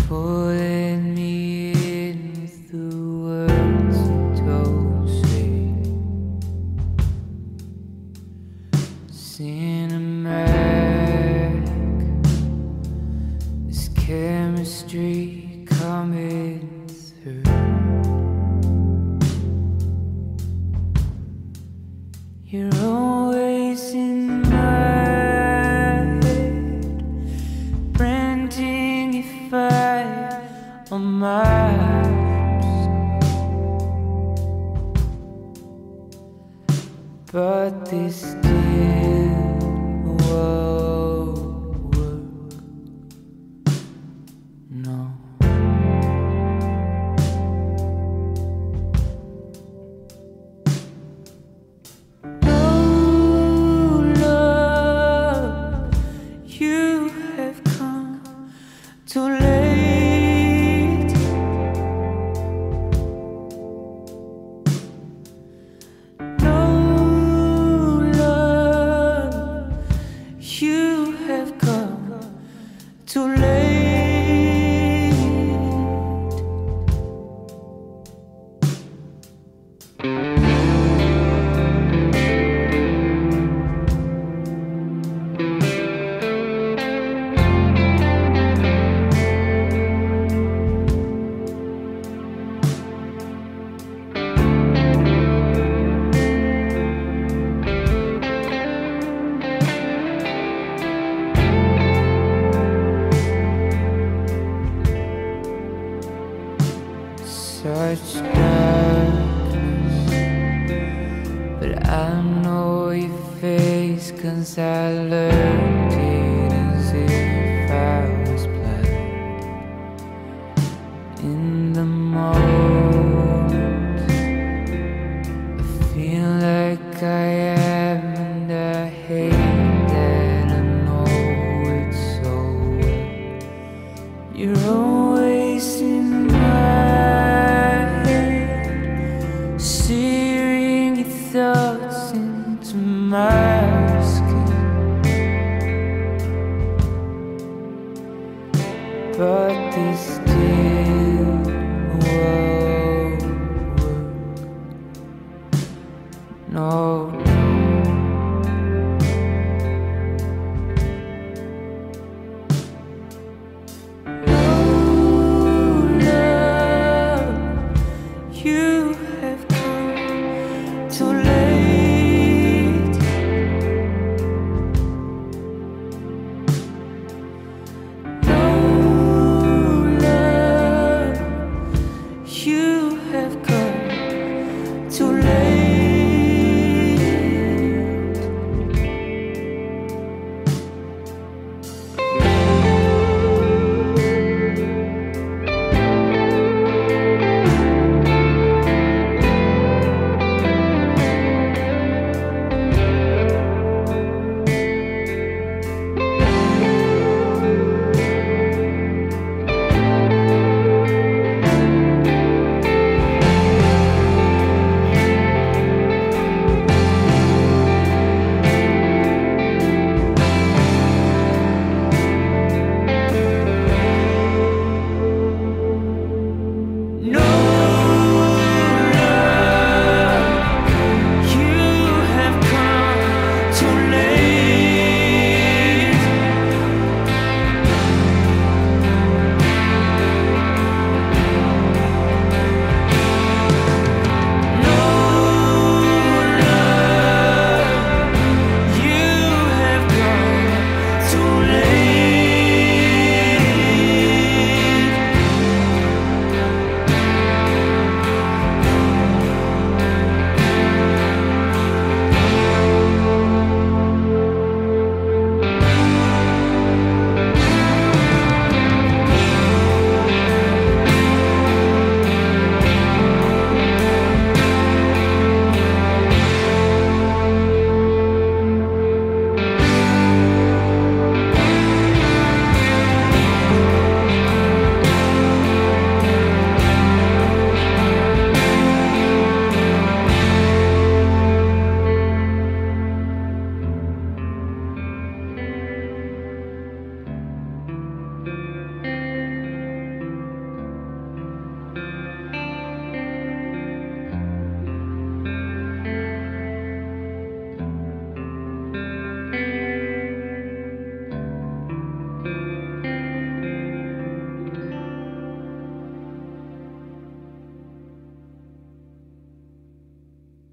pulling me in with the words you don't say. Cinematic, this chemistry coming through. You're always in my head, branding your fire on my lips. But this still won't work, no. Too late. No love, you have come too late. Such darkness, but I know your face, 'cause I learned it as if I was blind. In the moment, I feel like I am, and I hate that I know it so well. You're always in searing your thoughts into my skin. But this day